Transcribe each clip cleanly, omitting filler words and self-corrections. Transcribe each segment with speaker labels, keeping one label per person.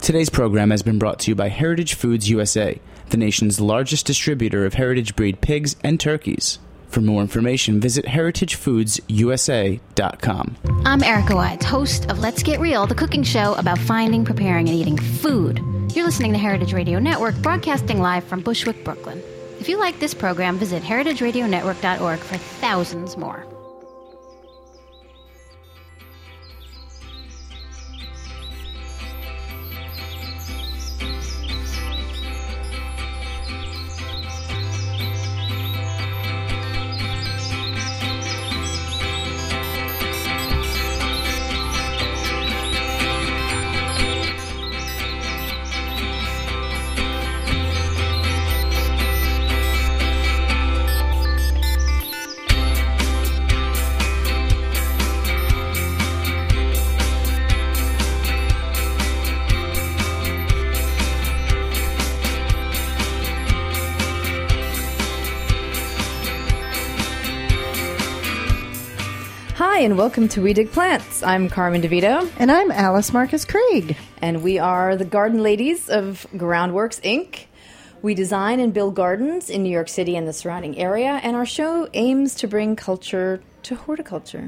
Speaker 1: Today's program has been brought to you by Heritage Foods USA, the nation's largest distributor of heritage breed pigs and turkeys. For more information, visit heritagefoodsusa.com.
Speaker 2: I'm Erica Wides, host of Let's Get Real, the cooking show about finding, preparing, and eating food. You're listening to Heritage Radio Network, broadcasting live from Bushwick, Brooklyn. If you like this program, visit heritageradionetwork.org for thousands more.
Speaker 3: Hi, and welcome to We Dig Plants. I'm Carmen DeVito.
Speaker 4: And I'm Alice Marcus Craig.
Speaker 3: And we are the garden ladies of Groundworks, Inc. We design and build gardens in New York City and the surrounding area, and our show aims to bring culture to horticulture.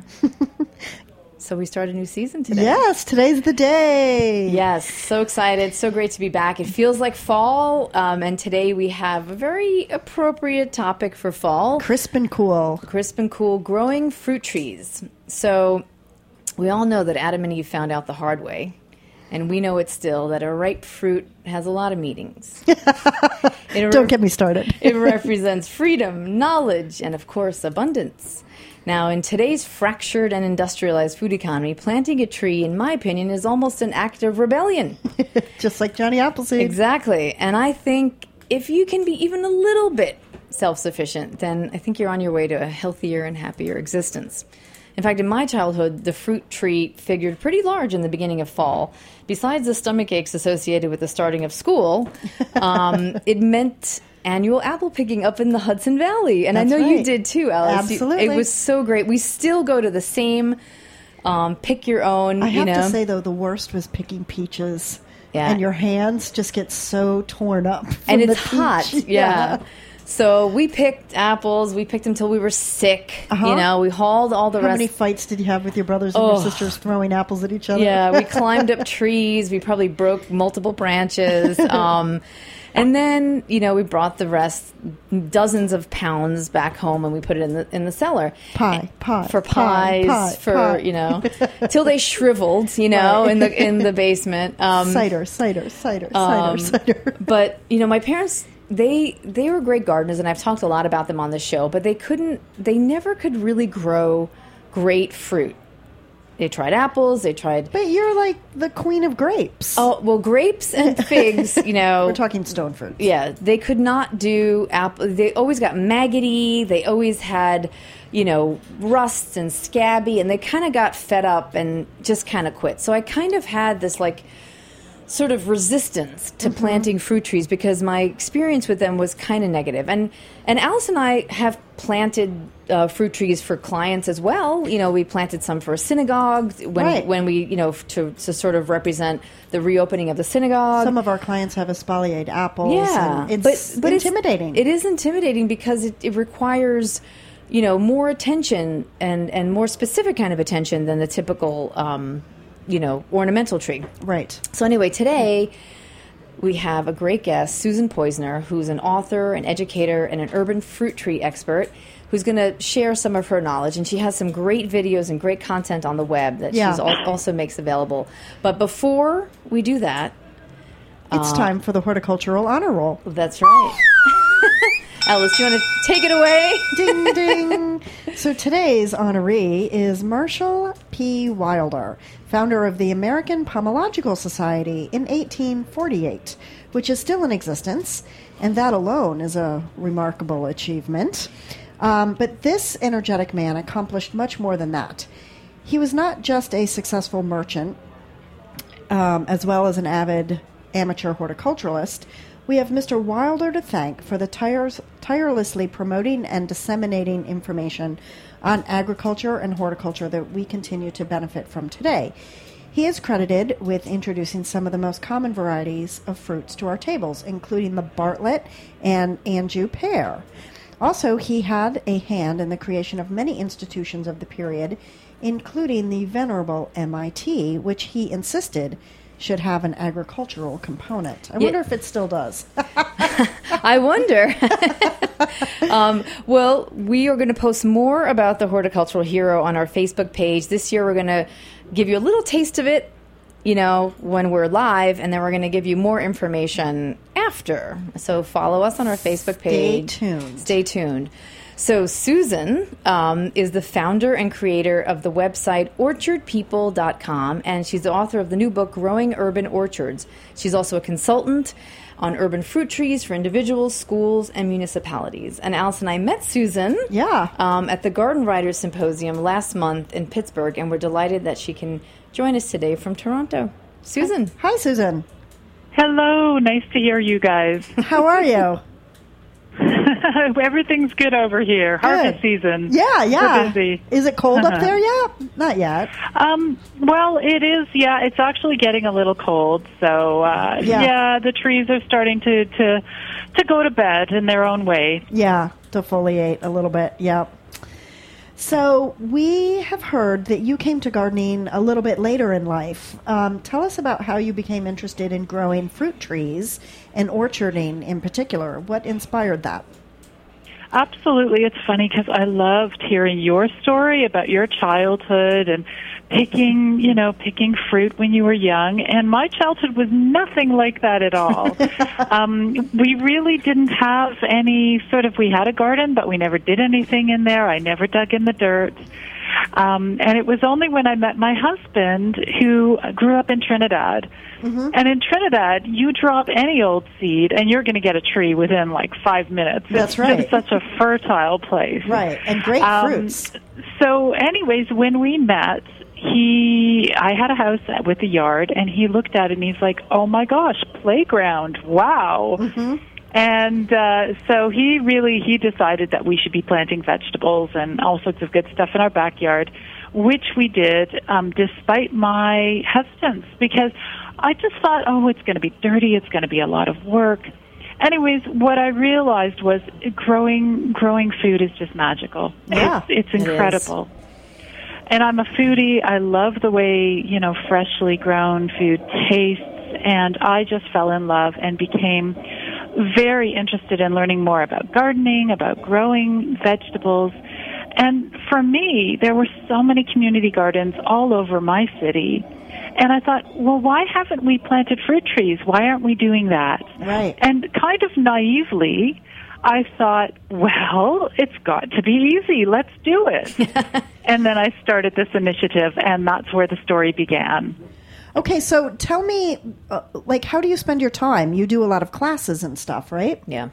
Speaker 3: So we start a new season today.
Speaker 4: Yes, today's the day.
Speaker 3: Yes, so excited. So great to be back. It feels like fall, and today we have a very appropriate topic for fall.
Speaker 4: Crisp and cool.
Speaker 3: Crisp and cool, growing fruit trees. So we all know that Adam and Eve found out the hard way, and we know it still, that a ripe fruit has a lot of meanings.
Speaker 4: Don't get me started.
Speaker 3: It represents freedom, knowledge, and of course, abundance. Now, in today's fractured and industrialized food economy, planting a tree, in my opinion, is almost an act of rebellion.
Speaker 4: Just like Johnny Appleseed.
Speaker 3: Exactly. And I think if you can be even a little bit self-sufficient, then I think you're on your way to a healthier and happier existence. In fact, in my childhood, the fruit tree figured pretty large in the beginning of fall. Besides the stomach aches associated with the starting of school, it meant annual apple picking up in the Hudson Valley. And
Speaker 4: That's
Speaker 3: I know
Speaker 4: right.
Speaker 3: you did too, Alice.
Speaker 4: Absolutely.
Speaker 3: It was so great. We still go to the same pick your own,
Speaker 4: I have to say, though, the worst was picking peaches.
Speaker 3: Yeah.
Speaker 4: And your hands just get so torn up.
Speaker 3: And
Speaker 4: from
Speaker 3: it's
Speaker 4: the
Speaker 3: hot.
Speaker 4: peach.
Speaker 3: Yeah. So we picked apples. We picked them till we were sick.
Speaker 4: Uh-huh.
Speaker 3: You know, we hauled all the
Speaker 4: How
Speaker 3: rest.
Speaker 4: many fights did you have with your brothers and your sisters throwing apples at each other?
Speaker 3: Yeah, we climbed up trees. We probably broke multiple branches. And then, you know, we brought the rest, dozens of pounds back home, and we put it in the cellar.
Speaker 4: Pie,
Speaker 3: For you know, till they shriveled, you know,
Speaker 4: Right.
Speaker 3: in the basement.
Speaker 4: Cider.
Speaker 3: But you know, my parents, they were great gardeners, and I've talked a lot about them on the show. But they never could really grow great fruit. They tried apples. They tried.
Speaker 4: But you're like the queen of grapes.
Speaker 3: Oh, well, grapes and figs, you know.
Speaker 4: We're talking stone fruit.
Speaker 3: Yeah, they could not do apple. They always got maggoty. They always had, you know, rusts and scabby, and they kind of got fed up and just kind of quit. So I kind of had this, like, sort of resistance to planting fruit trees because my experience with them was kind of negative. And Alice and I have planted fruit trees for clients as well. You know, we planted some for a synagogue when we, you know, to sort of represent the reopening of the synagogue.
Speaker 4: Some of our clients have espaliered apples.
Speaker 3: Yeah,
Speaker 4: and it's intimidating.
Speaker 3: It is intimidating because it requires, you know, more attention and more specific kind of attention than the typical you know, ornamental tree.
Speaker 4: Right.
Speaker 3: So anyway, today we have a great guest, Susan Poizner, who's an author, an educator, and an urban fruit tree expert, who's going to share some of her knowledge. And she has some great videos and great content on the web that she also makes available. But before we do that,
Speaker 4: it's time for the Horticultural Honor Roll.
Speaker 3: That's right. Alice, do you want to take it away?
Speaker 4: Ding, ding. So today's honoree is Marshall P. Wilder, founder of the American Pomological Society in 1848, which is still in existence, and that alone is a remarkable achievement. But this energetic man accomplished much more than that. He was not just a successful merchant, as well as an avid amateur horticulturalist. We have Mr. Wilder to thank for the tirelessly promoting and disseminating information on agriculture and horticulture that we continue to benefit from today. He is credited with introducing some of the most common varieties of fruits to our tables, including the Bartlett and Anjou pear. Also, he had a hand in the creation of many institutions of the period, including the venerable MIT, which he insisted should have an agricultural component. I wonder if it still does.
Speaker 3: I wonder. Well, we are going to post more about the horticultural hero on our Facebook page. This year we're going to give you a little taste of it, when we're live, and then we're going to give you more information after. So follow us on our Facebook page. Stay tuned. So Susan is the founder and creator of the website orchardpeople.com, and she's the author of the new book, Growing Urban Orchards. She's also a consultant on urban fruit trees for individuals, schools, and municipalities. And Alice and I met Susan at the Garden Writers Symposium last month in Pittsburgh, and we're delighted that she can join us today from Toronto. Susan.
Speaker 4: Hi, Susan.
Speaker 5: Hello. Nice to hear you guys.
Speaker 4: How are you?
Speaker 5: Everything's good over here.
Speaker 4: Good.
Speaker 5: Harvest season.
Speaker 4: Yeah.
Speaker 5: We're busy.
Speaker 4: Is it cold up there yet? Not yet.
Speaker 5: Well, it is. Yeah, it's actually getting a little cold. So, the trees are starting to go to bed in their own way.
Speaker 4: Yeah, defoliate a little bit. Yep. So we have heard that you came to gardening a little bit later in life. Tell us about how you became interested in growing fruit trees and orcharding in particular. What inspired that?
Speaker 5: Absolutely. It's funny because I loved hearing your story about your childhood and picking fruit when you were young. And my childhood was nothing like that at all. We really didn't have we had a garden, but we never did anything in there. I never dug in the dirt. And it was only when I met my husband, who grew up in Trinidad. Mm-hmm. And in Trinidad, you drop any old seed, and you're going to get a tree within 5 minutes.
Speaker 4: That's right.
Speaker 5: It's such a fertile place.
Speaker 4: Right, and great fruits.
Speaker 5: So anyways, when we met, I had a house with a yard, and he looked at it, and he's like, oh, my gosh, playground, wow. Mm-hmm. And so he decided that we should be planting vegetables and all sorts of good stuff in our backyard, which we did despite my hesitance, because I just thought, it's going to be dirty, it's going to be a lot of work. Anyways, what I realized was growing food is just magical.
Speaker 4: Yeah,
Speaker 5: it's incredible. And I'm a foodie. I love the way, freshly grown food tastes, and I just fell in love and became very interested in learning more about gardening, about growing vegetables. And for me, there were so many community gardens all over my city. And I thought, well, why haven't we planted fruit trees? Why aren't we doing that?
Speaker 4: Right.
Speaker 5: And kind of naively, I thought, well, it's got to be easy. Let's do it. And then I started this initiative, and that's where the story began.
Speaker 4: Okay, so tell me, how do you spend your time? You do a lot of classes and stuff, right?
Speaker 3: Yeah.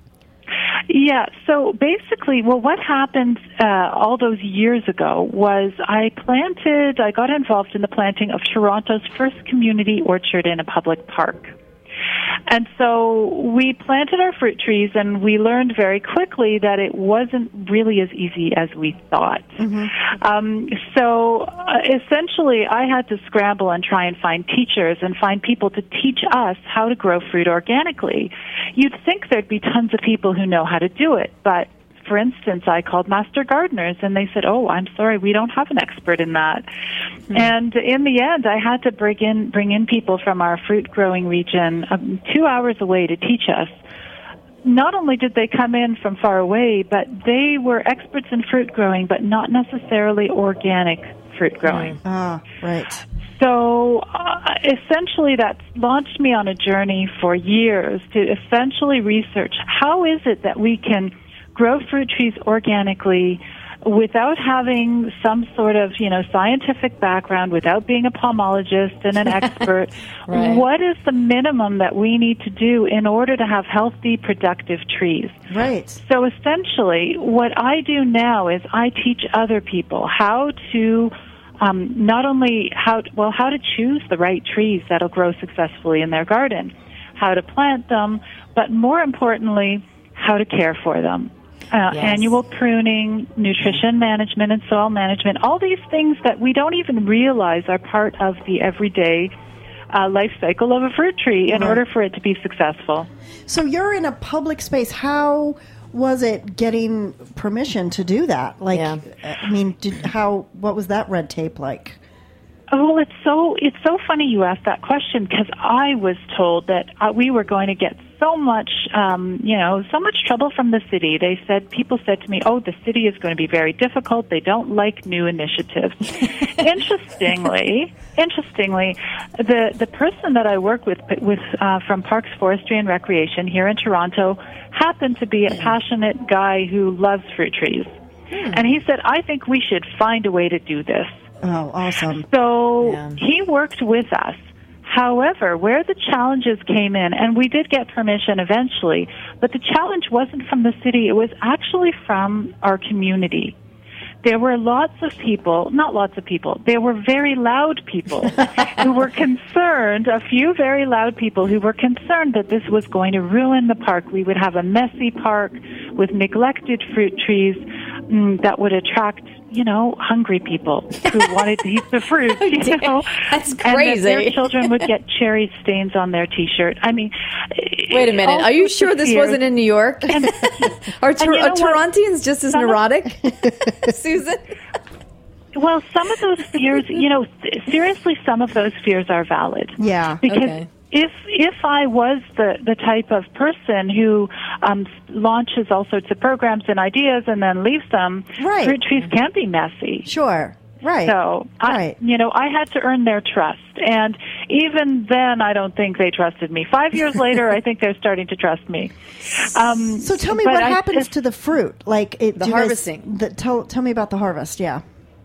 Speaker 5: Yeah, so basically, what happened all those years ago was I got involved in the planting of Toronto's first community orchard in a public park. And so we planted our fruit trees, and we learned very quickly that it wasn't really as easy as we thought. Mm-hmm. So essentially, I had to scramble and try and find teachers and find people to teach us how to grow fruit organically. You'd think there'd be tons of people who know how to do it, but for instance, I called master gardeners, and they said, I'm sorry, we don't have an expert in that. Mm-hmm. And in the end, I had to bring in people from our fruit-growing region 2 hours away to teach us. Not only did they come in from far away, but they were experts in fruit growing, but not necessarily organic fruit growing.
Speaker 4: Right.
Speaker 5: So essentially that's launched me on a journey for years to essentially research how is it that we can grow fruit trees organically without having some sort of, scientific background, without being a pomologist and an expert. Right. What is the minimum that we need to do in order to have healthy, productive trees?
Speaker 4: Right.
Speaker 5: So essentially, what I do now is I teach other people how to not only how to choose the right trees that'll grow successfully in their garden, how to plant them, but more importantly, how to care for them. annual pruning, nutrition management, and soil management. All these things that we don't even realize are part of the everyday life cycle of a fruit tree in order for it to be successful.
Speaker 4: So you're in a public space. How was it getting permission to do that? Like, I mean, what was that red tape like?
Speaker 5: Oh, well, it's so funny you asked that question, because I was told that we were going to get so much trouble from the city. People said to me, "Oh, the city is going to be very difficult. They don't like new initiatives." Interestingly, the person that I work with from Parks, Forestry and Recreation here in Toronto happened to be a passionate guy who loves fruit trees, and he said, "I think we should find a way to do this."
Speaker 4: Oh, awesome.
Speaker 5: So he worked with us. However, where the challenges came in, and we did get permission eventually, but the challenge wasn't from the city, it was actually from our community. There were there were very loud people who were concerned, a few very loud people who were concerned that this was going to ruin the park. We would have a messy park with neglected fruit trees that would attract, hungry people who wanted to eat the fruit,
Speaker 3: That's crazy.
Speaker 5: And that their children would get cherry stains on their T-shirt. I mean,
Speaker 3: wait a minute. Are you sure this wasn't in New York? Are Torontians just as neurotic, Susan?
Speaker 5: Well, some of those fears, seriously, some of those fears are valid.
Speaker 4: Yeah.
Speaker 5: Because if I was the type of person who launches all sorts of programs and ideas and then leaves them, fruit trees can be messy.
Speaker 4: Sure. Right.
Speaker 5: So, I had to earn their trust. And even then, I don't think they trusted me. 5 years later, I think they're starting to trust me.
Speaker 4: So tell me what happens to the fruit. Like
Speaker 3: the harvesting.
Speaker 4: Tell me about the harvest, yeah.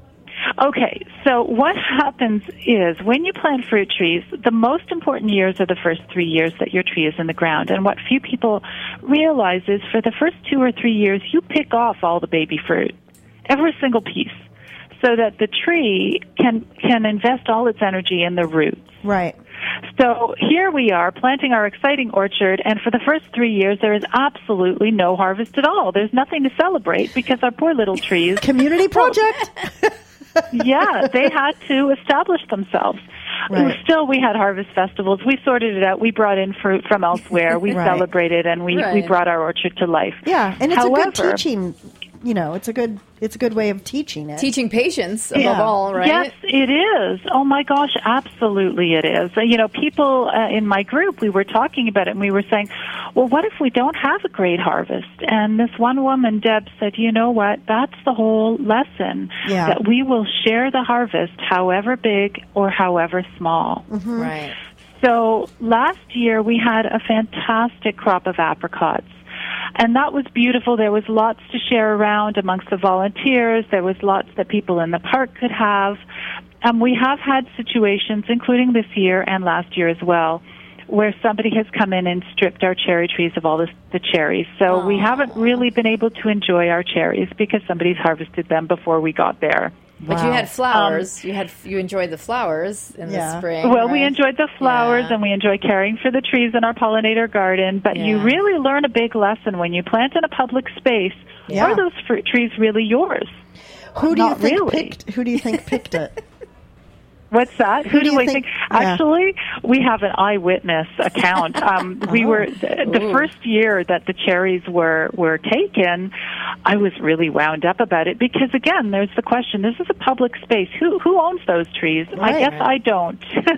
Speaker 5: Okay, so what happens is when you plant fruit trees, the most important years are the first 3 years that your tree is in the ground. And what few people realize is for the first 2 or 3 years, you pick off all the baby fruit, every single piece, so that the tree can invest all its energy in the roots.
Speaker 4: Right.
Speaker 5: So here we are planting our exciting orchard, and for the first 3 years, there is absolutely no harvest at all. There's nothing to celebrate because our poor little trees...
Speaker 4: Community project!
Speaker 5: Yeah, they had to establish themselves.
Speaker 4: Right.
Speaker 5: Still, we had harvest festivals. We sorted it out. We brought in fruit from elsewhere. We celebrated, and we brought our orchard to life.
Speaker 4: Yeah, and it's a good teaching. It's a good way of teaching it.
Speaker 3: Teaching patience above all, right?
Speaker 5: Yes, it is. Oh my gosh, absolutely it is. People in my group, we were talking about it, and we were saying, well, what if we don't have a great harvest? And this one woman, Deb, said, you know what? That's the whole lesson, that we will share the harvest, however big or however small.
Speaker 3: Mm-hmm. Right.
Speaker 5: So last year we had a fantastic crop of apricots. And that was beautiful. There was lots to share around amongst the volunteers. There was lots that people in the park could have. We have had situations, including this year and last year as well, where somebody has come in and stripped our cherry trees of all the cherries. So we haven't really been able to enjoy our cherries because somebody's harvested them before we got there.
Speaker 3: But you had flowers. You enjoyed the flowers in the spring.
Speaker 5: Well, we enjoyed the flowers, and we enjoy caring for the trees in our pollinator garden. But you really learn a big lesson when you plant in a public space. Yeah. Are those fruit trees really yours?
Speaker 4: Who do you think picked it?
Speaker 5: What's that? Who do I think? Actually, we have an eyewitness account. We were the first year that the cherries were taken. I was really wound up about it because, again, there's the question: this is a public space. Who owns those trees? I guess I don't.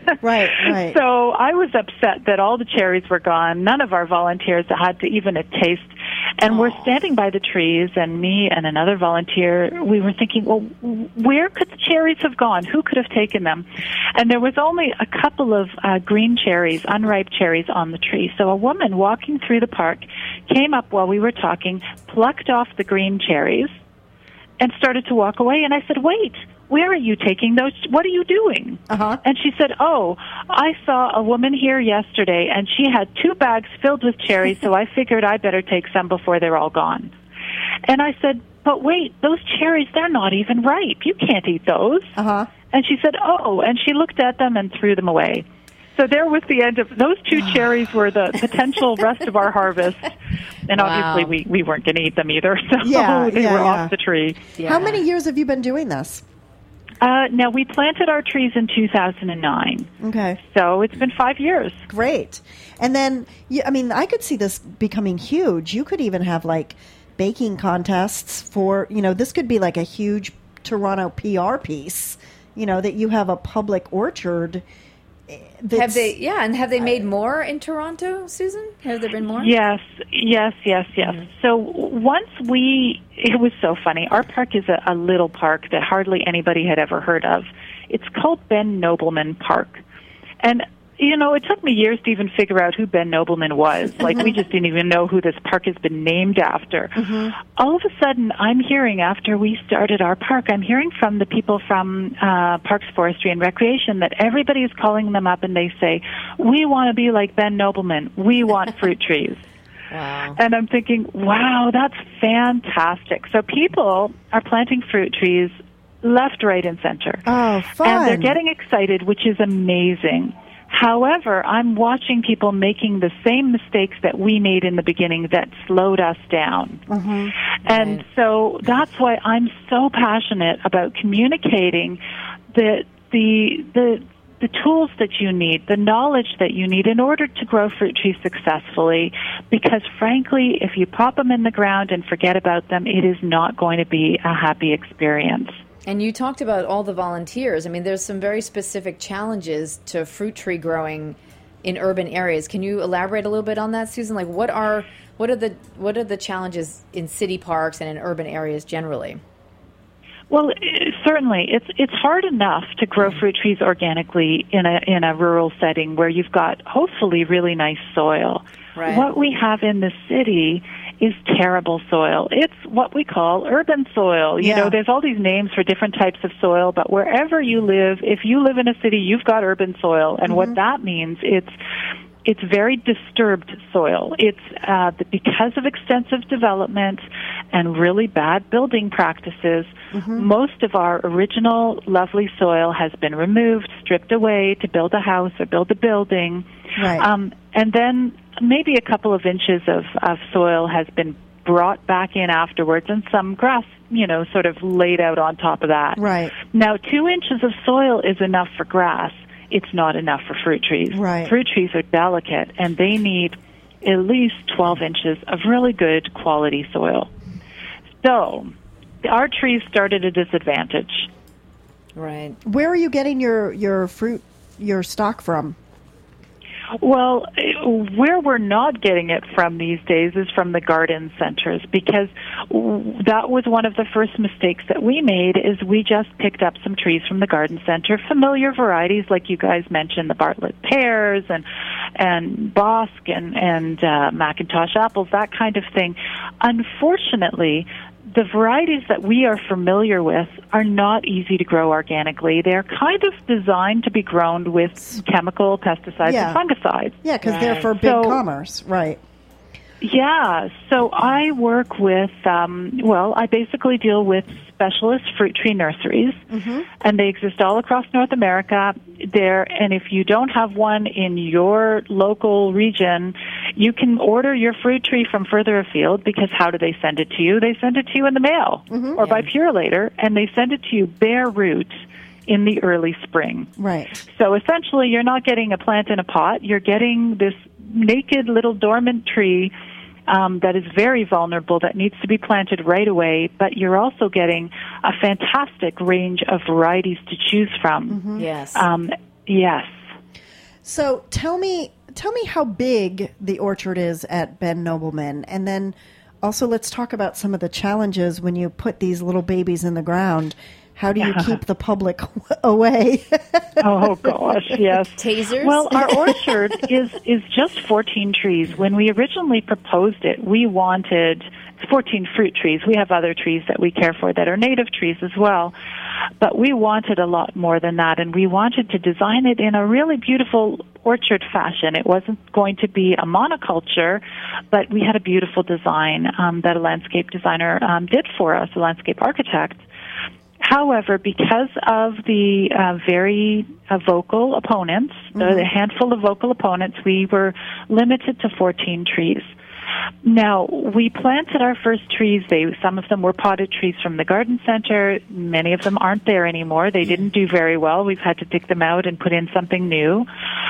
Speaker 4: Right.
Speaker 5: So I was upset that all the cherries were gone. None of our volunteers had to even a taste. And we're standing by the trees, and me and another volunteer, we were thinking, well, where could the cherries have gone? Who could have taken them? And there was only a couple of green cherries, unripe cherries on the tree. So a woman walking through the park came up while we were talking, plucked off the green cherries, and started to walk away. And I said, wait, where are you taking those? What are you doing? And she said, oh, I saw a woman here yesterday, and she had 2 bags filled with cherries, so I figured I better take some before they're all gone. And I said, but wait, those cherries, they're not even ripe. You can't eat those. And she said, oh, and she looked at them and threw them away. So there was the end of those 2 cherries were the potential rest of our harvest. And obviously we weren't going to eat them either. So they were off the tree.
Speaker 4: Yeah. How many years have you been doing this?
Speaker 5: Now, we planted our trees in 2009.
Speaker 4: Okay.
Speaker 5: So it's been 5 years.
Speaker 4: Great. And then, I mean, I could see this becoming huge. You could even have, like, baking contests for, this could be like a huge Toronto PR piece, that you have a public orchard.
Speaker 3: Have they made more in Toronto, Susan? Have there been more?
Speaker 5: Yes. Mm-hmm. So it was so funny. Our park is a little park that hardly anybody had ever heard of. It's called Ben Nobleman Park. And it took me years to even figure out who Ben Nobleman was. Like, we just didn't even know who this park has been named after. Mm-hmm. All of a sudden, I'm hearing, after we started our park, I'm hearing from the people from Parks, Forestry, and Recreation that everybody is calling them up and they say, we want to be like Ben Nobleman. We want fruit trees.
Speaker 3: Wow.
Speaker 5: And I'm thinking, wow, that's fantastic. So people are planting fruit trees left, right, and center.
Speaker 4: Oh, fun.
Speaker 5: And they're getting excited, which is amazing. However, I'm watching people making the same mistakes that we made in the beginning that slowed us down.
Speaker 4: Mm-hmm.
Speaker 5: And so that's why I'm so passionate about communicating the tools that you need, the knowledge that you need in order to grow fruit trees successfully. Because frankly, if you pop them in the ground and forget about them, it is not going to be a happy experience.
Speaker 3: And you talked about all the volunteers. I mean, there's some very specific challenges to fruit tree growing in urban areas. Can you elaborate a little bit on that, Susan? Like, what are the challenges in city parks and in urban areas generally?
Speaker 5: Well, certainly, it's hard enough to grow fruit trees organically in a rural setting where you've got hopefully really nice soil.
Speaker 3: Right.
Speaker 5: What we have in the city is terrible soil. It's what we call urban soil. You know, there's all these names for different types of soil, but wherever you live, if you live in a city, you've got urban soil. And what that means, it's very disturbed soil. It's because of extensive development and really bad building practices, most of our original lovely soil has been removed, stripped away to build a house or build a building.
Speaker 4: Right.
Speaker 5: And then maybe a couple of inches of soil has been brought back in afterwards, and some grass, sort of laid out on top of that.
Speaker 4: Right.
Speaker 5: Now, 2 inches of soil is enough for grass. It's not enough for fruit trees.
Speaker 4: Right.
Speaker 5: Fruit trees are delicate, and they need at least 12 inches of really good quality soil. So our trees start at a disadvantage.
Speaker 3: Right.
Speaker 4: Where are you getting your fruit, your stock from?
Speaker 5: Well, where we're not getting it from these days is from the garden centers, because that was one of the first mistakes that we made, is we just picked up some trees from the garden center, familiar varieties like you guys mentioned, the Bartlett pears and Bosque and Macintosh apples, that kind of thing. Unfortunately, the varieties that we are familiar with are not easy to grow organically. They're kind of designed to be grown with chemical pesticides and fungicides.
Speaker 4: Yeah, because they're for big commerce, right?
Speaker 5: Yeah, so I work with, I basically deal with specialist fruit tree nurseries, and they exist all across North America. And if you don't have one in your local region, you can order your fruit tree from further afield, because how do they send it to you? They send it to you in the mail or by Purolator, and they send it to you bare root in the early spring.
Speaker 4: Right.
Speaker 5: So essentially, you're not getting a plant in a pot. You're getting this naked little dormant tree that is very vulnerable, that needs to be planted right away, but you're also getting a fantastic range of varieties to choose from.
Speaker 3: Yes.
Speaker 5: Yes.
Speaker 4: So tell me how big the orchard is at Ben Nobleman, and then also let's talk about some of the challenges when you put these little babies in the ground. How do you keep the public away?
Speaker 5: Oh, gosh, yes.
Speaker 3: Tasers?
Speaker 5: Well, our orchard is just 14 trees. When we originally proposed it, we wanted 14 fruit trees. We have other trees that we care for that are native trees as well. But we wanted a lot more than that, and we wanted to design it in a really beautiful orchard fashion. It wasn't going to be a monoculture, but we had a beautiful design that a landscape designer did for us, a landscape architect. However, because of the very vocal opponents, the handful of vocal opponents, we were limited to 14 trees. Now, we planted our first trees. Some of them were potted trees from the garden center. Many of them aren't there anymore. They didn't do very well. We've had to pick them out and put in something new.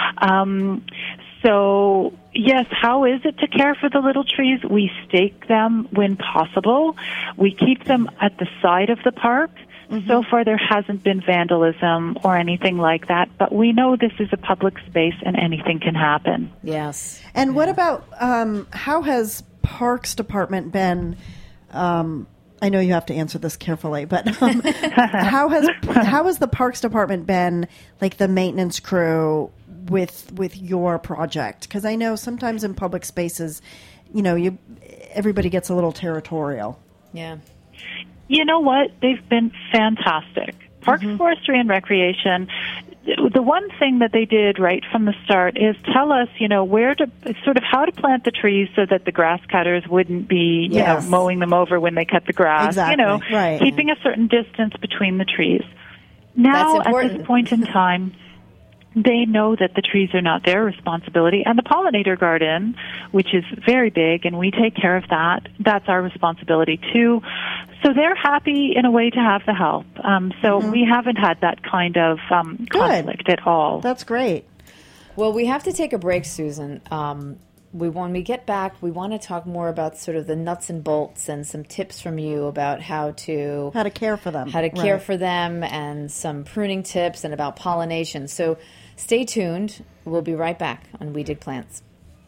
Speaker 5: So, yes, how is it to care for the little trees? We stake them when possible. We keep them at the side of the park. So far, there hasn't been vandalism or anything like that, but we know this is a public space and anything can happen.
Speaker 3: Yes.
Speaker 4: And what about how has Parks Department been? I know you have to answer this carefully, but how has the Parks Department been, like the maintenance crew with your project? Because I know sometimes in public spaces, everybody gets a little territorial.
Speaker 3: Yeah.
Speaker 5: You know what? They've been fantastic. Parks, Forestry, and Recreation, the one thing that they did right from the start is tell us, how to plant the trees so that the grass cutters wouldn't be, mowing them over when they cut the grass.
Speaker 4: Exactly. Right.
Speaker 5: Keeping a certain distance between the trees. Now, at this point in time, they know that the trees are not their responsibility. And the pollinator garden, which is very big, and we take care of that, that's our responsibility too. So they're happy in a way to have the help. We haven't had that kind of conflict at all.
Speaker 4: That's great.
Speaker 3: Well, we have to take a break, Susan. When we get back, we want to talk more about sort of the nuts and bolts and some tips from you about how to
Speaker 4: care for them.
Speaker 3: Care for them, and some pruning tips and about pollination. So stay tuned. We'll be right back on We Dig Plants.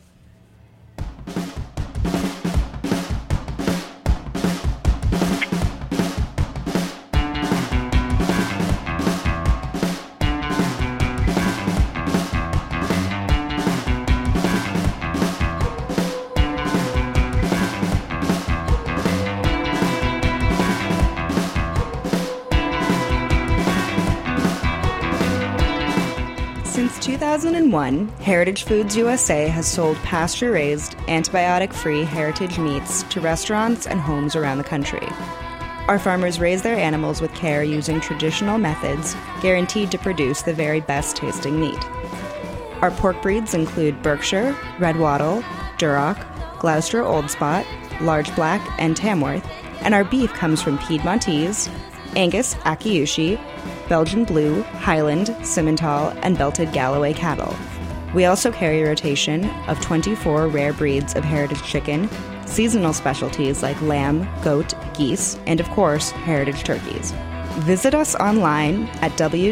Speaker 6: Since 2001, Heritage Foods USA has sold pasture-raised, antibiotic-free heritage meats to restaurants and homes around the country. Our farmers raise their animals with care using traditional methods, guaranteed to produce the very best-tasting meat. Our pork breeds include Berkshire, Red Wattle, Duroc, Gloucester Old Spot, Large Black, and Tamworth, and our beef comes from Piedmontese, Angus Akiyushi, Belgian Blue, Highland, Simmental, and Belted Galloway cattle. We also carry a rotation of 24 rare breeds of heritage chicken, seasonal specialties like lamb, goat, geese, and of course, heritage turkeys. Visit us online at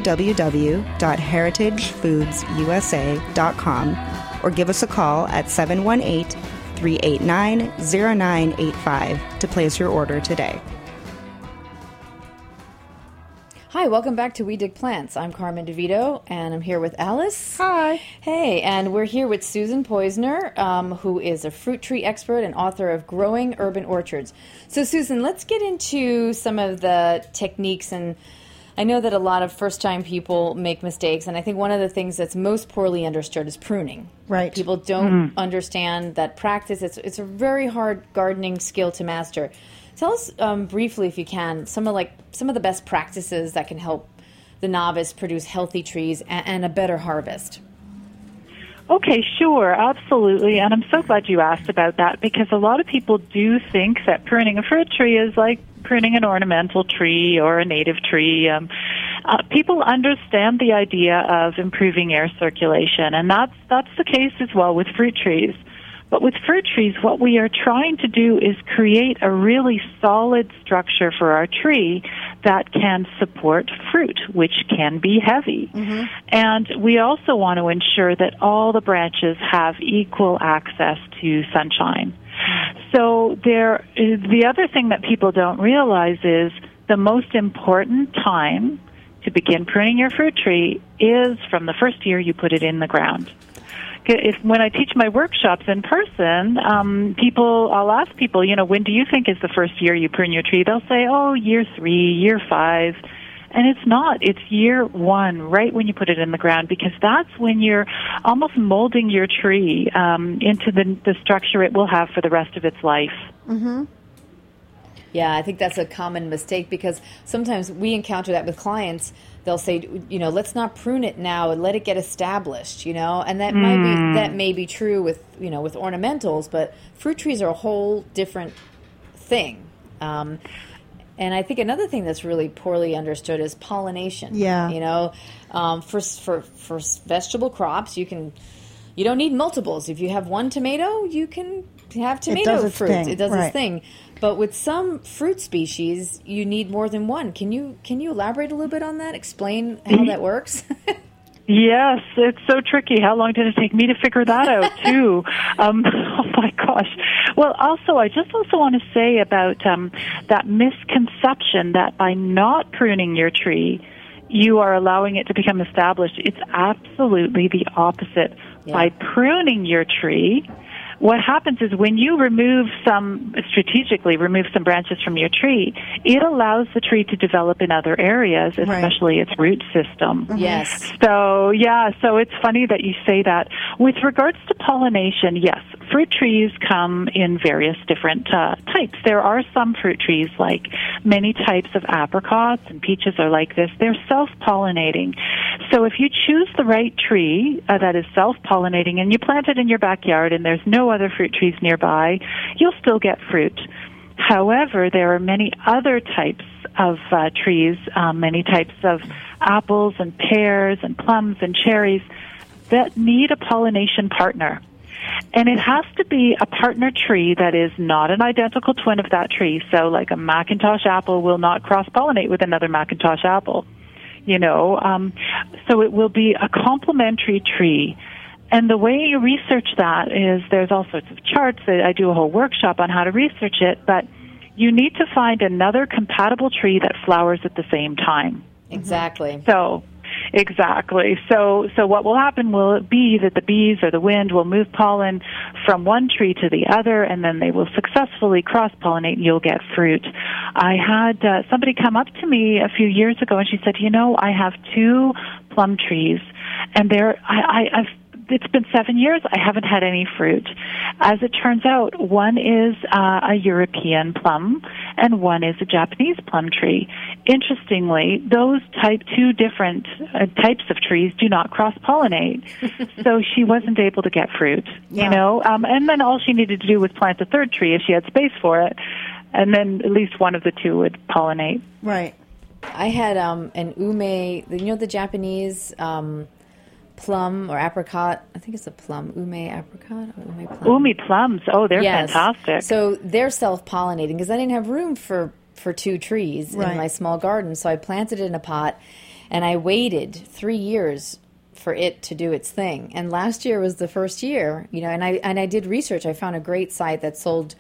Speaker 6: www.heritagefoodsusa.com or give us a call at 718-389-0985 to place your order today.
Speaker 3: Hi, welcome back to We Dig Plants. I'm Carmen DeVito, and I'm here with Alice.
Speaker 4: Hi.
Speaker 3: Hey, and we're here with Susan Poizner, who is a fruit tree expert and author of Growing Urban Orchards. So, Susan, let's get into some of the techniques. And I know that a lot of first-time people make mistakes, and I think one of the things that's most poorly understood is pruning.
Speaker 4: Right.
Speaker 3: People don't understand that practice. It's a very hard gardening skill to master. Tell us briefly, if you can, some of the best practices that can help the novice produce healthy trees and a better harvest.
Speaker 5: Okay, sure, absolutely. And I'm so glad you asked about that, because a lot of people do think that pruning a fruit tree is like pruning an ornamental tree or a native tree. People understand the idea of improving air circulation, and that's the case as well with fruit trees. But with fruit trees, what we are trying to do is create a really solid structure for our tree that can support fruit, which can be heavy. And we also want to ensure that all the branches have equal access to sunshine. So the other thing that people don't realize is the most important time to begin pruning your fruit tree is from the first year you put it in the ground. When I teach my workshops in person, I'll ask people, when do you think is the first year you prune your tree? They'll say, year 3, year 5. And it's not. It's year 1, right when you put it in the ground, because that's when you're almost molding your tree into the structure it will have for the rest of its life.
Speaker 3: Yeah, I think that's a common mistake because sometimes we encounter that with clients. They'll say, let's not prune it now and let it get established, and that may be true with with ornamentals, but fruit trees are a whole different thing. And I think another thing that's really poorly understood is pollination.
Speaker 4: Yeah.
Speaker 3: For vegetable crops, you don't need multiples. If you have one tomato, you can have tomato fruit. It does its thing. But with some fruit species, you need more than one. Can you elaborate a little bit on that? Explain how that works?
Speaker 5: Yes, it's so tricky. How long did it take me to figure that out, too? Oh, my gosh. Well, also, I just also want to say about that misconception that by not pruning your tree, you are allowing it to become established. It's absolutely the opposite. Yeah. By pruning your tree, what happens is when you strategically remove some branches from your tree, it allows the tree to develop in other areas, especially its root system.
Speaker 3: Yes.
Speaker 5: So it's funny that you say that. With regards to pollination, yes, fruit trees come in various different types. There are some fruit trees, like many types of apricots and peaches are like this. They're self-pollinating. So if you choose the right tree that is self-pollinating and you plant it in your backyard and there's no other fruit trees nearby, you'll still get fruit. However, there are many other types of trees, many types of apples and pears and plums and cherries that need a pollination partner. And it has to be a partner tree that is not an identical twin of that tree. So like a Macintosh apple will not cross-pollinate with another Macintosh apple, so it will be a complementary tree. And the way you research that is there's all sorts of charts. I do a whole workshop on how to research it, but you need to find another compatible tree that flowers at the same time.
Speaker 3: Exactly.
Speaker 5: Exactly. So what will happen will be that the bees or the wind will move pollen from one tree to the other, and then they will successfully cross-pollinate, and you'll get fruit. I had somebody come up to me a few years ago, and she said, I have 2 plum trees, and it's been 7 years. I haven't had any fruit. As it turns out, one is a European plum and one is a Japanese plum tree. Interestingly, those 2 different types of trees do not cross-pollinate. So she wasn't able to get fruit, and then all she needed to do was plant a 3rd tree if she had space for it, and then at least one of the 2 would pollinate.
Speaker 4: Right.
Speaker 3: I had an ume, the Japanese plum or apricot. I think it's a plum. Ume apricot or ume plum.
Speaker 5: Ume plums. Oh, they're fantastic.
Speaker 3: So they're self-pollinating because I didn't have room for 2 trees in my small garden. So I planted it in a pot and I waited 3 years for it to do its thing. And last year was the first year, and I did research. I found a great site that sold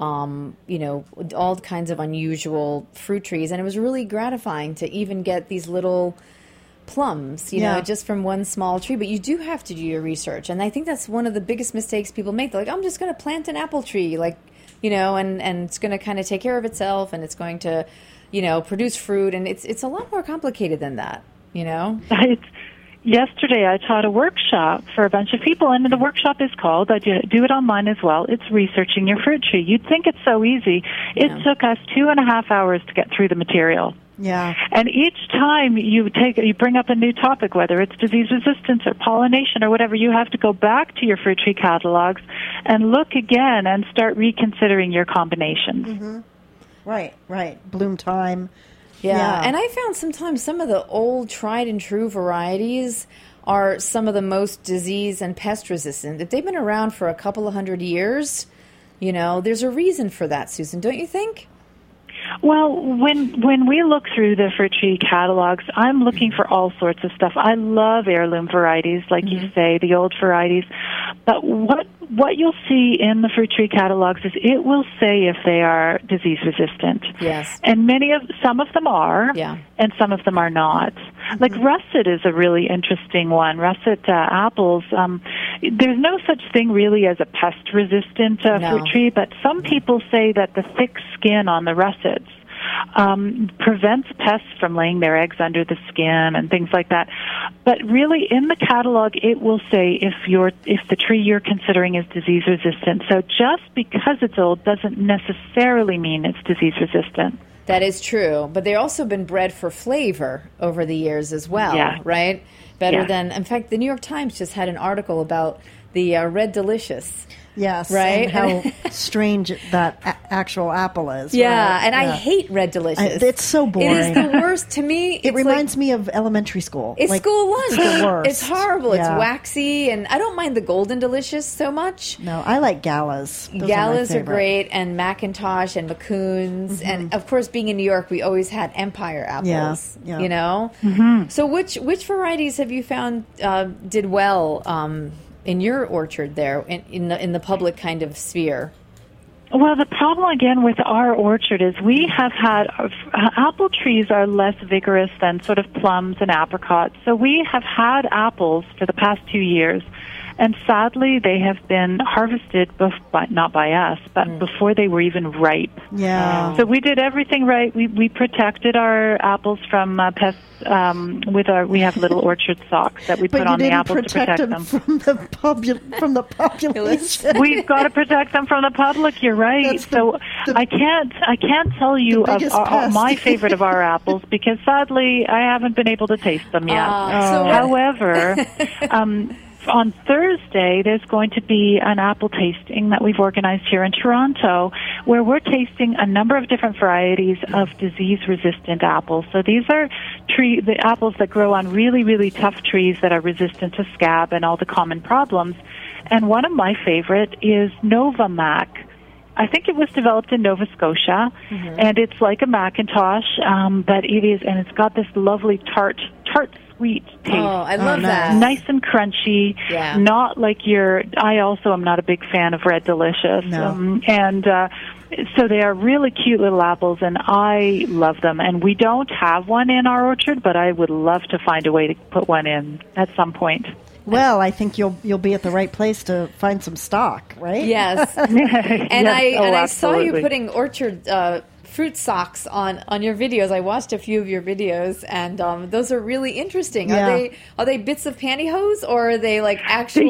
Speaker 3: all kinds of unusual fruit trees, and it was really gratifying to even get these little plums, just from one small tree. But you do have to do your research, and I think that's one of the biggest mistakes people make. They're like, I'm just going to plant an apple tree, and it's going to kind of take care of itself, and it's going to, produce fruit, and it's a lot more complicated than that,
Speaker 5: Yesterday, I taught a workshop for a bunch of people, and the workshop is called, I do it online as well, it's Researching Your Fruit Tree. You'd think it's so easy. It took us 2.5 hours to get through the material.
Speaker 4: Yeah.
Speaker 5: And each time you bring up a new topic, whether it's disease resistance or pollination or whatever, you have to go back to your fruit tree catalogs and look again and start reconsidering your combinations.
Speaker 4: Mm-hmm. Right. Bloom time.
Speaker 3: Yeah, and I found sometimes some of the old tried and true varieties are some of the most disease and pest resistant. If they've been around for a couple of 100 years, there's a reason for that, Susan, don't you think?
Speaker 5: Well, when we look through the fruit tree catalogs, I'm looking for all sorts of stuff. I love heirloom varieties, like you say, the old varieties. But what you'll see in the fruit tree catalogs is it will say if they are disease resistant.
Speaker 3: Yes.
Speaker 5: And some of them are, and some of them are not. Like russet is a really interesting one. Russet apples, there's no such thing really as a pest-resistant fruit tree, but some people say that the thick skin on the russets prevents pests from laying their eggs under the skin and things like that. But really, in the catalog, it will say if the tree you're considering is disease resistant. So just because it's old doesn't necessarily mean it's disease resistant.
Speaker 3: That is true, but they've also been bred for flavor over the years as well, right? Better than, in fact, the New York Times just had an article about the Red Delicious.
Speaker 4: Yes,
Speaker 3: right.
Speaker 4: And how strange that actual apple is.
Speaker 3: Yeah,
Speaker 4: right?
Speaker 3: and I hate Red Delicious.
Speaker 4: It's so boring.
Speaker 3: It is the worst to me.
Speaker 4: It reminds me of elementary school.
Speaker 3: It's school lunch.
Speaker 4: It's the worst.
Speaker 3: It's horrible.
Speaker 4: Yeah.
Speaker 3: It's waxy, and I don't mind the Golden Delicious so much.
Speaker 4: No, I like galas.
Speaker 3: Galas are great, and Macintosh and Macoons, and of course, being in New York, we always had Empire apples.
Speaker 4: Yeah.
Speaker 3: You know. So, which varieties have you found did well? In your orchard there, in the public kind of sphere?
Speaker 5: Well, the problem again with our orchard is we have had apple trees are less vigorous than sort of plums and apricots. So we have had apples for the past 2 years, and sadly they have been harvested, not by us, but before they were even ripe.
Speaker 4: Yeah.
Speaker 5: So we did everything right. We protected our apples from pests. We have little orchard socks that we put on the apples to protect them
Speaker 4: from the population.
Speaker 5: We've got to protect them from the public. You're right. I can't tell you of my favorite of our apples because sadly I haven't been able to taste them yet. However, on Thursday, there's going to be an apple tasting that we've organized here in Toronto where we're tasting a number of different varieties of disease-resistant apples. So these are the apples that grow on really, really tough trees that are resistant to scab and all the common problems. And one of my favorite is Nova Mac. I think it was developed in Nova Scotia, and it's like a Macintosh, but it's got this lovely tart sweet taste.
Speaker 3: Oh, I love that.
Speaker 5: Nice and crunchy.
Speaker 3: Yeah.
Speaker 5: Not like I also am not a big fan of Red Delicious.
Speaker 4: No.
Speaker 5: So they are really cute little apples, and I love them. And we don't have one in our orchard, but I would love to find a way to put one in at some point.
Speaker 4: Well, I think you'll be at the right place to find some stock, right?
Speaker 3: Yes. And I saw you putting orchard fruit socks on your videos. I watched a few of your videos, and those are really interesting.
Speaker 4: Yeah.
Speaker 3: Are they bits of pantyhose, or are they like actual?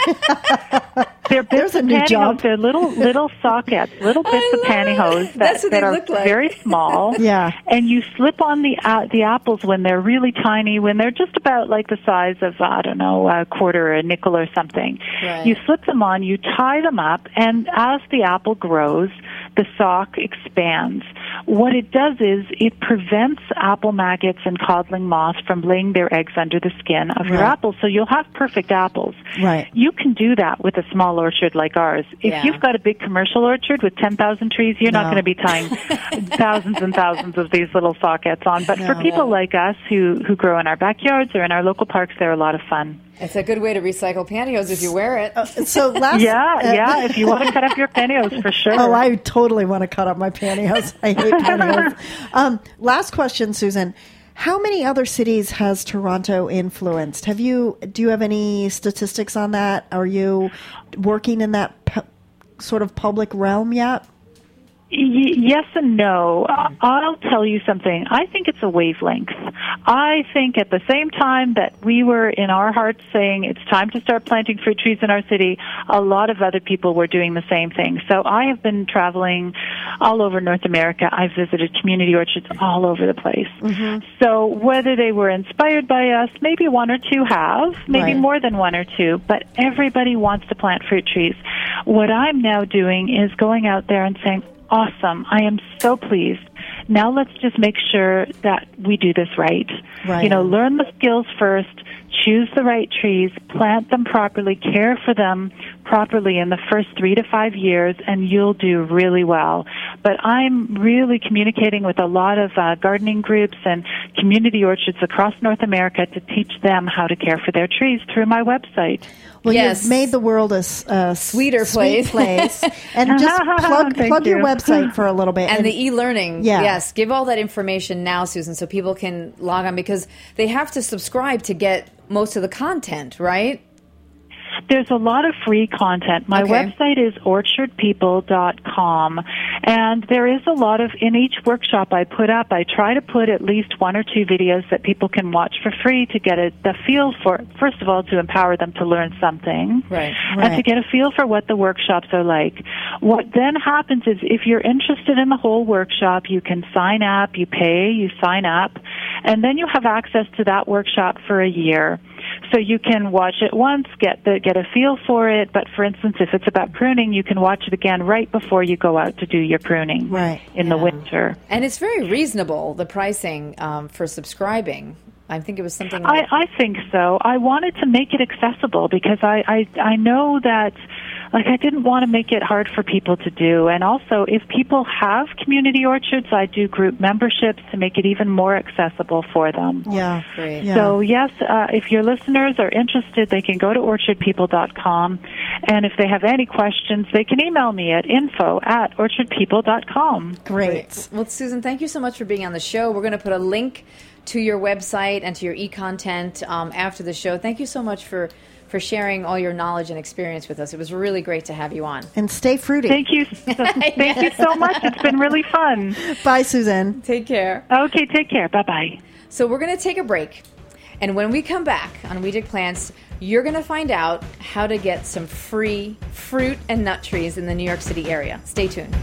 Speaker 5: They're bits of pantyhose. They're little sockets, little bits of pantyhose that are very small.
Speaker 4: Yeah.
Speaker 5: And you slip on the apples when they're really tiny, when they're just about like the size of, I don't know, a quarter or a nickel or something.
Speaker 3: Right.
Speaker 5: You slip them on, you tie them up, and as the apple grows, the sock expands. What it does is it prevents apple maggots and codling moths from laying their eggs under the skin of your apples, so you'll have perfect apples.
Speaker 4: Right.
Speaker 5: You can do that with a small orchard like ours. If you've got a big commercial orchard with 10,000 trees, you're not going to be tying thousands and thousands of these little sockets on. But for people like us who grow in our backyards or in our local parks, they're a lot of fun.
Speaker 3: It's a good way to recycle pantyhose if you wear it.
Speaker 4: So
Speaker 5: if you want to cut up your pantyhose, for sure.
Speaker 4: Oh, I totally want to cut up my pantyhose. I hate pantyhose. Last question, Susan. How many other cities has Toronto influenced? Do you have any statistics on that? Are you working in that sort of public realm yet?
Speaker 5: Yes and no. I'll tell you something. I think it's a wavelength. I think at the same time that we were in our hearts saying it's time to start planting fruit trees in our city, a lot of other people were doing the same thing. So I have been traveling all over North America. I've visited community orchards all over the place. Mm-hmm. So whether they were inspired by us, maybe one or two have, maybe more than one or two, but everybody wants to plant fruit trees. What I'm now doing is going out there and saying, awesome. I am so pleased. Now let's just make sure that we do this right. Learn the skills first, choose the right trees, plant them properly, care for them properly in the first 3 to 5 years, and you'll do really well. But I'm really communicating with a lot of gardening groups and community orchards across North America to teach them how to care for their trees through my website.
Speaker 4: Well, you've made the world a
Speaker 3: sweeter place.
Speaker 4: And just plug your website for a little bit.
Speaker 3: And the e-learning. Yeah. Yes, give all that information now, Susan, so people can log on, because they have to subscribe to get most of the content, right?
Speaker 5: There's a lot of free content. My website is orchardpeople.com, and there is a lot of, in each workshop I put up, I try to put at least 1 or 2 videos that people can watch for free to get the feel for, first of all, to empower them to learn something, and to get a feel for what the workshops are like. What then happens is, if you're interested in the whole workshop, you can sign up, you pay, you sign up, and then you have access to that workshop for a year. So you can watch it once, get a feel for it, but for instance, if it's about pruning, you can watch it again right before you go out to do your pruning in the winter.
Speaker 3: And it's very reasonable, the pricing for subscribing. I think it was something
Speaker 5: I think so. I wanted to make it accessible because I know that, like, I didn't want to make it hard for people to do. And also, if people have community orchards, I do group memberships to make it even more accessible for them.
Speaker 4: Yeah.
Speaker 3: Great.
Speaker 4: Yeah.
Speaker 5: So, yes, if your listeners are interested, they can go to orchardpeople.com. And if they have any questions, they can email me at info@orchardpeople.com.
Speaker 4: Great.
Speaker 3: Well, Susan, thank you so much for being on the show. We're going to put a link to your website and to your e-content after the show. Thank you so much for sharing all your knowledge and experience with us. It was really great to have you on.
Speaker 4: And stay fruity.
Speaker 5: Thank you. Thank you so much. It's been really fun.
Speaker 4: Bye, Susan.
Speaker 3: Take care.
Speaker 5: Okay, take care. Bye-bye.
Speaker 3: So we're going to take a break. And when we come back on We Dig Plants, you're going to find out how to get some free fruit and nut trees in the New York City area. Stay tuned.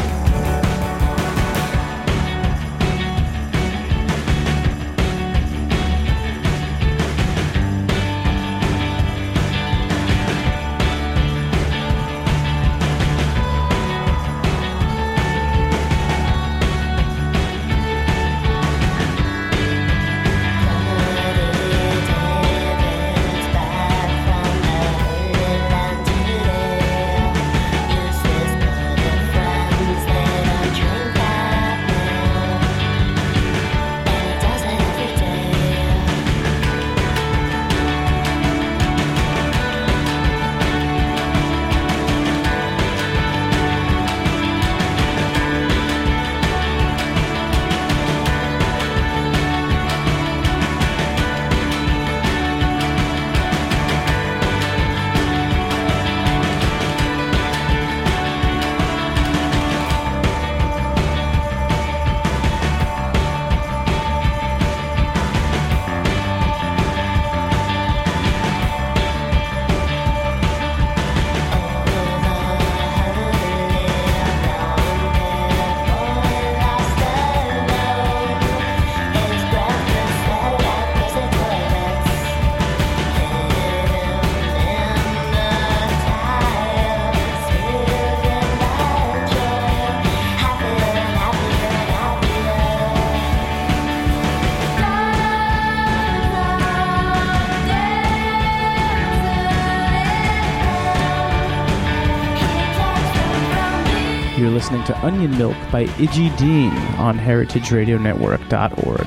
Speaker 1: You're listening to Onion Milk by Iggy Dean on heritageradionetwork.org.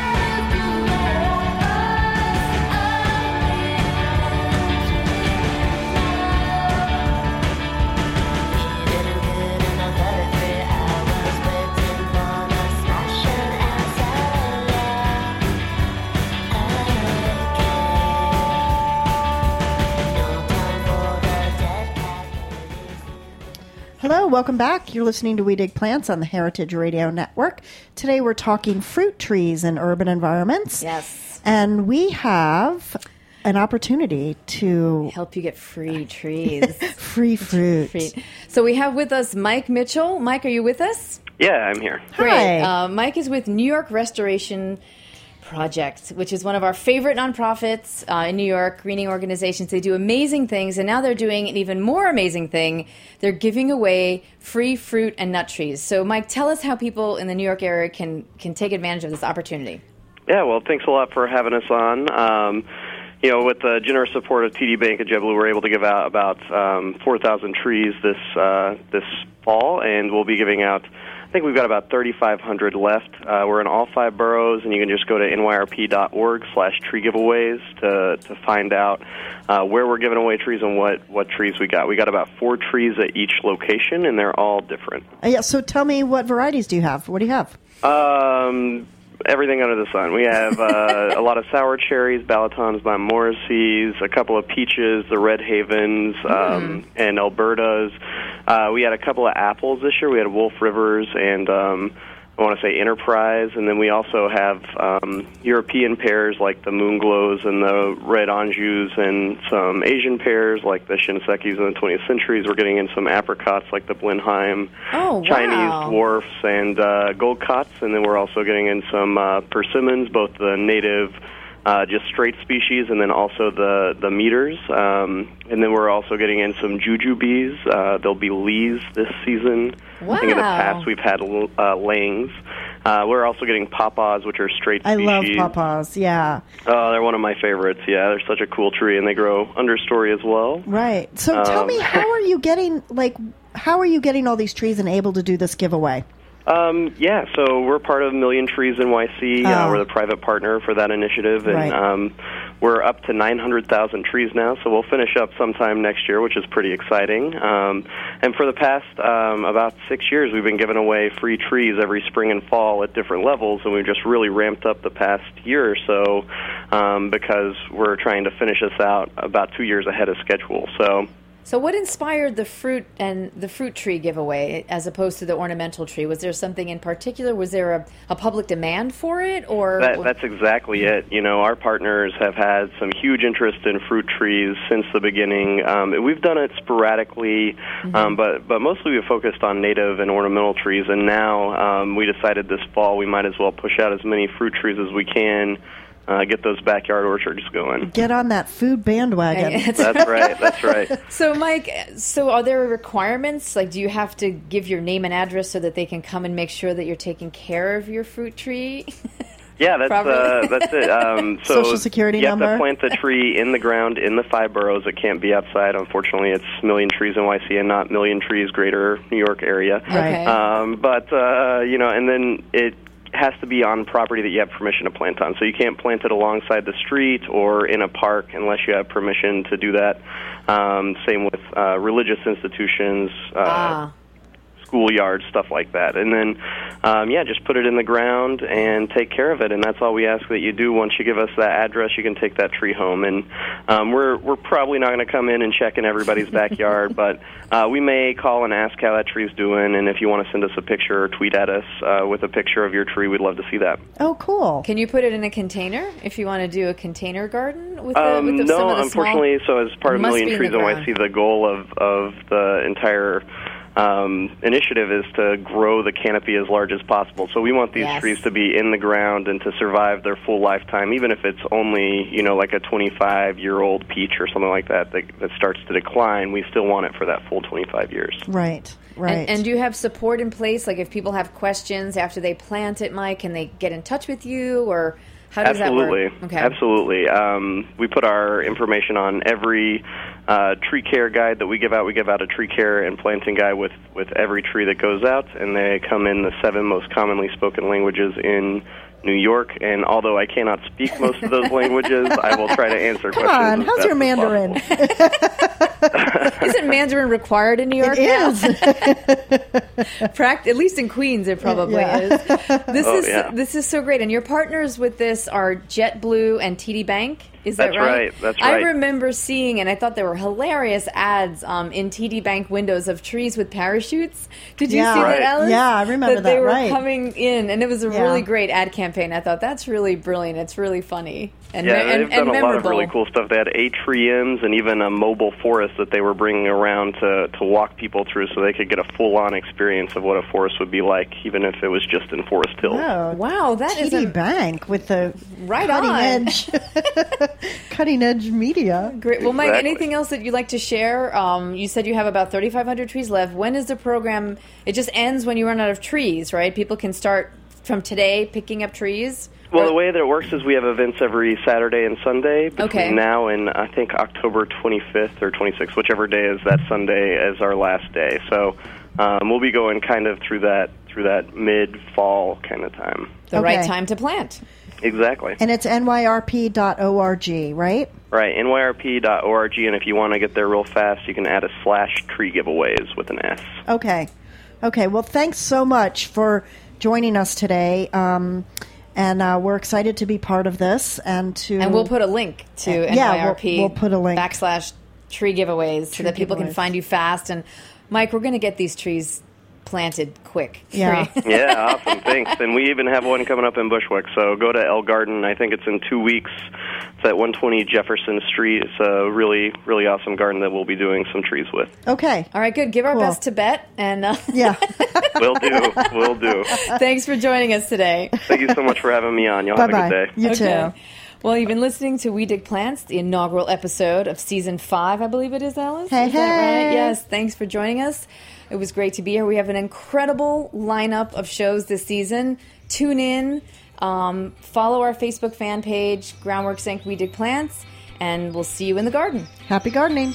Speaker 4: Hello, welcome back. You're listening to We Dig Plants on the Heritage Radio Network. Today we're talking fruit trees in urban environments.
Speaker 3: Yes.
Speaker 4: And we have an opportunity to
Speaker 3: help you get free trees.
Speaker 4: Free fruit.
Speaker 3: So we have with us Mike Mitchell. Mike, are you with us?
Speaker 7: Yeah, I'm here.
Speaker 3: Great.
Speaker 4: Hi.
Speaker 3: Mike is with New York Restoration Project, which is one of our favorite nonprofits in New York, greening organizations. They do amazing things, and now they're doing an even more amazing thing. They're giving away free fruit and nut trees. So, Mike, tell us how people in the New York area can take advantage of this opportunity.
Speaker 7: Yeah, well, thanks a lot for having us on. With the generous support of TD Bank and JetBlue, we're able to give out about 4,000 trees this fall, and we'll be giving out, I think we've got about 3,500 left. We're in all 5 boroughs, and you can just go to nyrp.org/tree giveaways to find out where we're giving away trees and what trees we got. We got about 4 trees at each location, and they're all different.
Speaker 4: Yeah, so tell me, what varieties do you have? What do you have?
Speaker 7: Everything under the sun. We have a lot of sour cherries, Balatons by Morrissey's, a couple of peaches, the Red Havens, and Albertas. We had a couple of apples this year. We had Wolf Rivers and I want to say Enterprise, and then we also have European pears like the Moonglows and the Red Anjous, and some Asian pears like the Shinsekis in the 20th centuries. We're getting in some apricots like the Blenheim, Chinese dwarfs, and gold cots, and then we're also getting in some persimmons, both the native just straight species, and then also the meters. And then we're also getting in some jujubes. There'll be lees this season.
Speaker 3: Wow.
Speaker 7: I think in the past we've had langs. We're also getting pawpaws, which are straight species.
Speaker 4: I love pawpaws, yeah.
Speaker 7: Oh, they're one of my favorites, yeah. They're such a cool tree, and they grow understory as well.
Speaker 4: Right. So tell me, how are you getting all these trees and able to do this giveaway?
Speaker 7: Yeah, so we're part of Million Trees NYC. We're the private partner for that initiative, and we're up to 900,000 trees now, so we'll finish up sometime next year, which is pretty exciting. And for the past about 6 years, we've been giving away free trees every spring and fall at different levels, and we've just really ramped up the past year or so because we're trying to finish this out about 2 years ahead of schedule.
Speaker 3: So what inspired the fruit tree giveaway as opposed to the ornamental tree? Was there something in particular? Was there a public demand for it, or
Speaker 7: that's exactly it. You know, our partners have had some huge interest in fruit trees since the beginning. We've done it sporadically, but mostly we've focused on native and ornamental trees. And now we decided this fall we might as well push out as many fruit trees as we can. Get those backyard orchards going.
Speaker 4: Get on that food bandwagon.
Speaker 7: That's right.
Speaker 3: So, Mike, are there requirements? Like, do you have to give your name and address so that they can come and make sure that you're taking care of your fruit tree?
Speaker 7: Yeah, that's it. So
Speaker 4: Social Security number?
Speaker 7: You have to plant the tree in the ground in the 5 boroughs. It can't be outside. Unfortunately, it's Million Trees NYC and not Million Trees Greater New York area.
Speaker 3: Right.
Speaker 7: And then it has to be on property that you have permission to plant on. So you can't plant it alongside the street or in a park unless you have permission to do that. Same with religious institutions, schoolyards, stuff like that. And then, just put it in the ground and take care of it. And that's all we ask that you do. Once you give us that address, you can take that tree home. And we're probably not going to come in and check in everybody's backyard, but we may call and ask how that tree's doing. And if you want to send us a picture or tweet at us with a picture of your tree, we'd love to see that.
Speaker 4: Oh, cool.
Speaker 3: Can you put it in a container if you want to do a container garden with
Speaker 7: no,
Speaker 3: some of the
Speaker 7: unfortunately. So as part of Million Trees NYC, the goal of the entire initiative is to grow the canopy as large as possible. So we want these trees to be in the ground and to survive their full lifetime, even if it's only, like a 25-year-old peach or something like that starts to decline. We still want it for that full 25 years.
Speaker 4: Right.
Speaker 3: And do you have support in place? Like if people have questions after they plant it, Mike, can they get in touch with you, or how does that work? Okay.
Speaker 7: Absolutely. We put our information on every tree care guide that we give out. We give out a tree care and planting guide with every tree that goes out, and they come in the 7 most commonly spoken languages in New York. And although I cannot speak most of those languages, I will try to answer questions.
Speaker 4: Come on, how's your Mandarin?
Speaker 3: Isn't Mandarin required in New York now? At least in Queens, it probably is. This is so great. And your partners with this are JetBlue and TD Bank. Is that right?
Speaker 7: That's right.
Speaker 3: I remember seeing, and I thought there were hilarious ads in TD Bank windows of trees with parachutes. Did you see that, Alice?
Speaker 4: Yeah, I remember that.
Speaker 3: They were coming in, and it was a really great ad campaign. I thought that's really brilliant. It's really funny and
Speaker 7: they've done
Speaker 3: memorable.
Speaker 7: A lot of really cool stuff. They had atriums and even a mobile forest that they were bringing around to walk people through, so they could get a full-on experience of what a forest would be like, even if it was just in Forest Hills.
Speaker 4: Oh,
Speaker 3: wow, that is
Speaker 4: TD Bank with the cutting edge media.
Speaker 3: Great. Well, Mike, anything else that you'd like to share? You said you have about 3,500 trees left. When is the program? It just ends when you run out of trees, right? People can start from today picking up trees.
Speaker 7: Well, the way that it works is we have events every Saturday and Sunday between now and I think October 25th or 26th, whichever day is that Sunday as our last day. So we'll be going kind of through that mid-fall kind of time.
Speaker 3: The right time to plant.
Speaker 7: Exactly.
Speaker 4: And it's nyrp.org, right?
Speaker 7: Right, nyrp.org, and if you want to get there real fast, you can add a /tree giveaways with an S. Okay,
Speaker 4: well, thanks so much for joining us today. And we're excited to be part of this and
Speaker 3: we'll put a link to NYRP
Speaker 4: we'll put a link
Speaker 3: /tree giveaways so that people can find you fast. And Mike, we're going to get these trees planted quick.
Speaker 4: Yeah.
Speaker 7: Yeah, awesome. Thanks. And we even have one coming up in Bushwick. So go to El Garden. I think it's in 2 weeks. It's at 120 Jefferson Street. It's a really, really awesome garden that we'll be doing some trees with.
Speaker 4: Okay.
Speaker 3: All right, good. Give our best to Bet. And
Speaker 4: yeah.
Speaker 7: Will do.
Speaker 3: Thanks for joining us today.
Speaker 7: Thank you so much for having me on. Y'all
Speaker 4: Bye-bye.
Speaker 7: have a good day.
Speaker 4: You too.
Speaker 3: Well, you've been listening to We Dig Plants, the inaugural episode of Season 5, I believe it is, Alice?
Speaker 4: Hey,
Speaker 3: is that right? Yes, thanks for joining us. It was great to be here. We have an incredible lineup of shows this season. Tune in, follow our Facebook fan page, Groundworks Inc. We Dig Plants, and we'll see you in the garden.
Speaker 4: Happy gardening.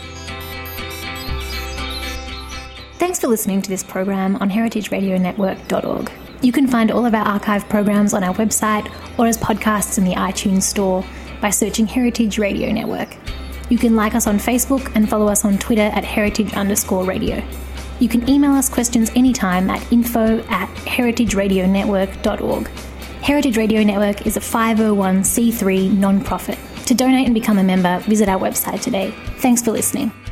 Speaker 8: Thanks for listening to this program on heritageradionetwork.org. You can find all of our archive programs on our website or as podcasts in the iTunes Store by searching Heritage Radio Network. You can like us on Facebook and follow us on Twitter at @heritage_radio. You can email us questions anytime at info@heritageradionetwork.org. Heritage Radio Network is a 501c3 non-profit. To donate and become a member, visit our website today. Thanks for listening.